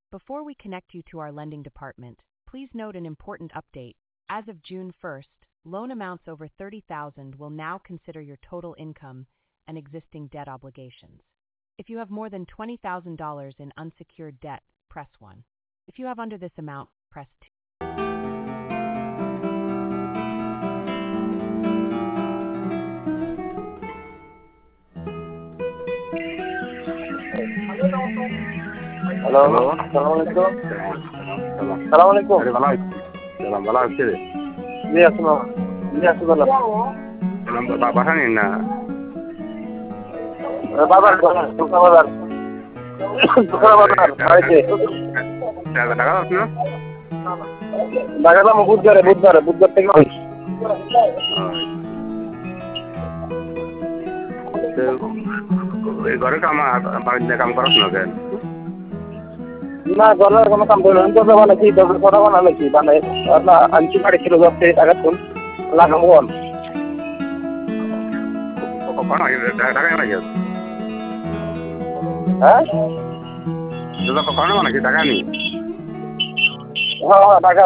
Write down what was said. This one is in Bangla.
Before we connect you to our lending department, please note an important update. As of June 1st, loan amounts over $30,000 will now consider your total income and existing debt obligations. If you have more than $20,000 in unsecured debt, press 1. If you have under this amount, press 2. Hello, hello. আসসালামু আলাইকুম। সালাম। আসসালামু আলাইকুম। আরে ভালো আছি। সালাম ভালো আছি রে। জি আসসালাম। জি আসসালাম। সালাম বাসা নেই না। বাজার বাজার বাড়িতে টাকা আছে না? ঢাকা যাবো বুধবার থেকে ঘরে কাম করছ না কেন? না ঘরের কোনো কাম করি না। তো বানাচ্ছি কটা বানাচ্ছি বানাই না আনছি বাড়ি ছিল যাচ্ছে টাকা তুল লাগাবো টাকা নাকি? হ্যাঁ কখনো নাকি টাকা নেই? হ্যাঁ টাকা